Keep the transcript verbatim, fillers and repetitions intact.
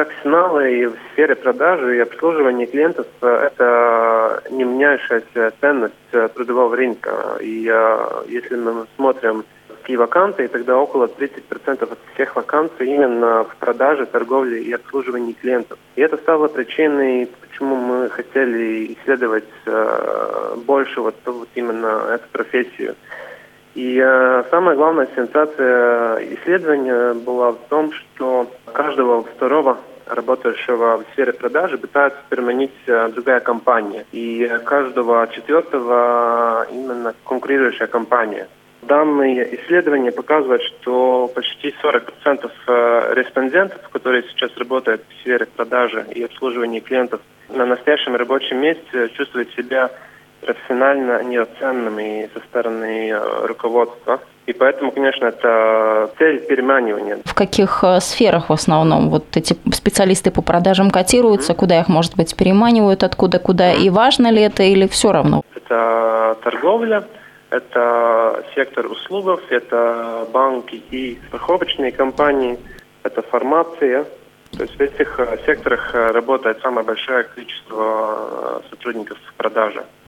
Профессионалы в сфере продажи и обслуживания клиентов – это не меняющаяся ценность трудового рынка. И если мы смотрим какие вакансии, тогда около тридцать процентов от всех вакансий именно в продаже, торговле и обслуживании клиентов. И это стало причиной, почему мы хотели исследовать больше вот, вот именно эту профессию. И э, самая главная сенсация исследования была в том, что каждого второго работающего в сфере продажи пытается переменить э, другая компания. И каждого четвертого именно конкурирующая компания. Данные исследования показывают, что почти сорок процентов респондентов, которые сейчас работают в сфере продажи и обслуживания клиентов, на настоящем рабочем месте чувствуют себя профессионально неоценными со стороны руководства. И поэтому, конечно, это цель переманивания. В каких сферах в основном вот эти специалисты по продажам котируются, mm-hmm. куда их, может быть, переманивают, откуда, куда, mm-hmm. и важно ли это или все равно? Это торговля, это сектор услуг, это банки и страховочные компании, это фармация. То есть в этих секторах работает самое большое количество сотрудников в продаже.